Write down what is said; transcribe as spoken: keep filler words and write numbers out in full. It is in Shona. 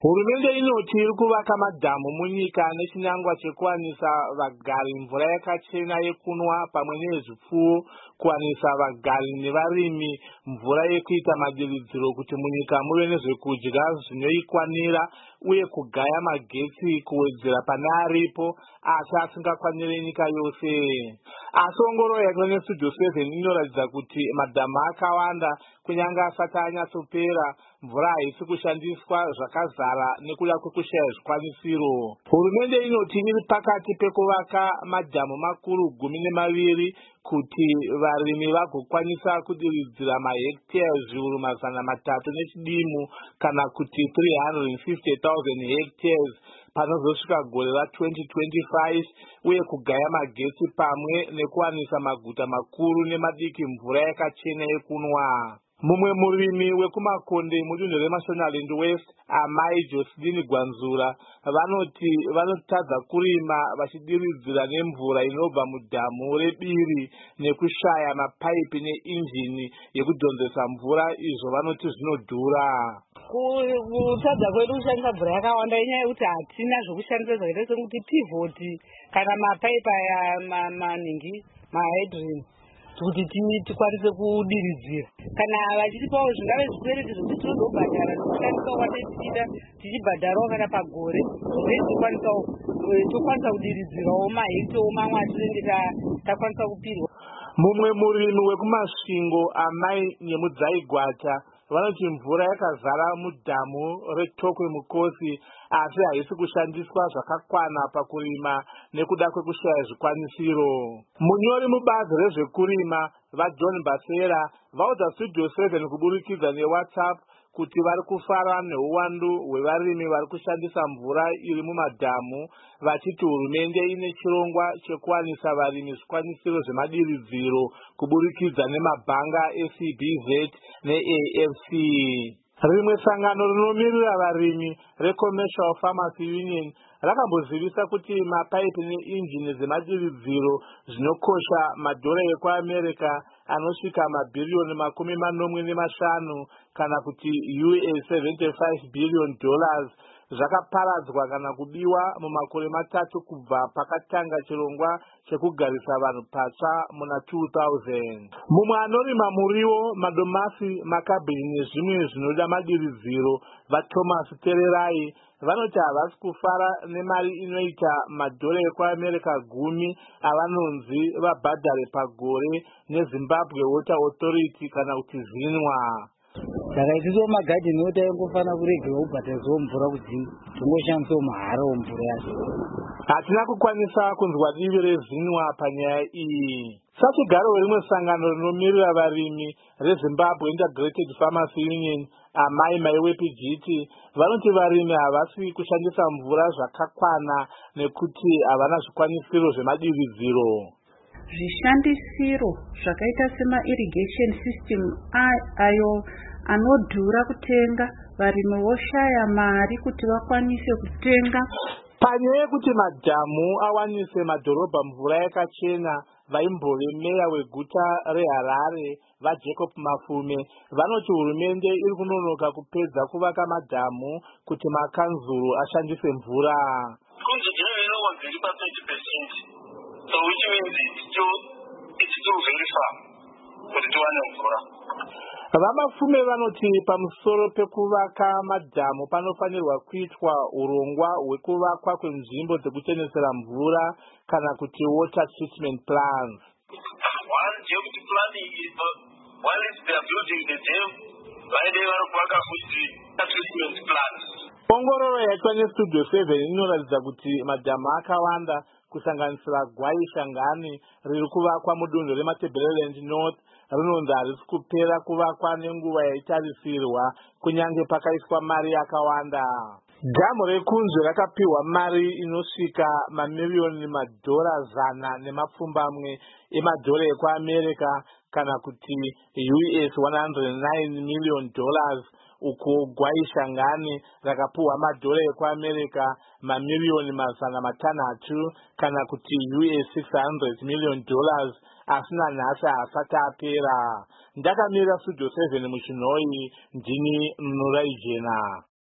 Hurumende inoti iri kuvaka madhamu munyika nechinangwa chekuwanisa vagari mvura yakachena yekunwa pamwe nezvipfuwo, kuwanisa vagari nevarimi mvura yekuita madiridziro kuti munyika muve nezvekudya zvinoikwanira uye kugaya magetsi kuwedzera pane aripo asi asingakwanire nyika yose. Asi ongororo yakaitwa neStudio seven inoratidza kuti madhamu akawanda kunyange asati anyatsopera mvura haisi kushandiswa zvakazara nekuda kwekushaya zvikwanisiro. Hurumende inoti iri pakati pekuvaka madhamu makuru gumi nemaviri kuti varimi vagokwanisa kudiridzira mahekitari zviuru mazana matatu nechidimu kana kuti three hundred fifty thousand hectares panozosvika gore ra-twenty twenty-five uye kugaya magetsi pamwe nekuwanisa maguta makuru nemadiki mvura yakachena yekunwa. Mumwe murimi wekumakonde mudunhu reMashonaland West, amai Jocelyn Gwanzura, vanoti vanotadza kurima vachidiridzira nemvura inobva mudhamu rebiri nekushaya mapaipi neinjini yekudhonzesa mvura, izvo vanoti zvinodhura. Kutadza kwedu kushandisa mvura yakawanda inyaya yekuti hatina zvokushandisa zvakaita sekuti pivoti kana mapaipi aya maningi mahydrin kuti tikwanise kudiridzira. Kana vachitipawo zvingave zvikwereti zvokuti tinozobhadhara tinoshandisa watetichida tichibhadharawo kana pagore zveitikwanisawo tokwanisa kudiridzirawo mahekitari mamwe atinenge takwanisa kupirwa. Mumwe murimi wekumasvingo, amai Nyemudzaigwata, vanoti mvura yakazara mudhamu reTokwe Mukosi asi haisi kushandiswa zvakakwana pakurima nekuda kwekushaya zvikwanisiro. Munyori mubazi rezvekurima vaJohn Basera vaudza Studio seven kuburikidza neWhatsApp kuti vari kufara neuwandu hwevarimi vari kushandisa mvura iri mumadhamu, vachiti hurumende ine chirongwa chekuwanisa varimi zvikwanisiro zvemadiridziro kuburikidza nemabhanga eC B Z neA F C. Rimwe sangano rinomirira varimi reCommercial Farmers Union rakambozivisa kuti mapaipi neinjini dzemadiridziro zvinokosha madhora ekuAmerica anosvika mabhiriyoni makumi manomwe nemashanu kana kuti U S seventy-five billion dollars zvakaparadzwa kana kubiwa mumakore matatu kubva pakatanga chirongwa chekugarisa vanhu patsva muna two thousand. Mumwe anorima muriwo, madomasi, makabhini nezvimwe zvinoda madiridziro vaThomas Tererai vanoti havasi kufara nemari inoita madhora ekuAmerica gumi avanonzi vabhadhare pagore neZimbabwe Water Authority kana kuti ZINWA. Saka isusu magadheni ota ingofana kuregerwa kubhadharisawo mvura kudzimba, tongoshandisawo mahara omvura yacho. Hatina kukwanisa kunzwa divi reZINWA panyaya iyi. Sachigaro rimwe sangano rinomirira varimi reZimbabwe Integrated Farmers Union, amai Maiwepijiti, vanoti varimi havasi kushandisa mvura zvakakwana nekuti havana zvikwanisiro zvemadiridziro. Zvishandisiro zvakaita sema irrigation system ayo anodhura kutenga, varimi voshaya mari kuti vakwanise kutenga. Panyaya yekuti madhamu awanise madhorobha mvura yakachena, vaimbove meya weguta reHarare vaJacob Mafume vanoti hurumende iri kunonoka kupedza kuvaka madhamu kuti makanzuru ashandise mvura. So which means it's still, it's still very far kuti tiwane mvura. Vamafume vanoti pamusoro pekuvaka madhamu panofanirwa kuitwa urongwa hwekuvakwa kwenzvimbo dzekuchenesera mvura kana kuti water treatment plans. One dam planning is while they are building the dam, why they are kuvaka futi treatment plans. Ongororo yaitwa neStudio seven inoratidza kuti madhamu akawanda kusanganisira Gwai Shangani riri kuvakwa mudunhu reMatabeleland North rinonzi harisi kupera kuvakwa nenguva yaitarisirwa kunyange pakaiswa mari yakawanda. Dhamu rekunzve rakapiwa mari inosvika mamiriyoni madhora zana nemapfumbamwe emadhora ekuAmerica kana kuti U S one hundred nine million dollars, uko Gwai Shangani rakapiwa madhora ekuAmerica mamiriyoni mazana matanhatu kana kuti U S six hundred million dollars, asina nhasi haasati apera. Ndakamirira Studio seven muchinhoi, ndini Nurai Jena.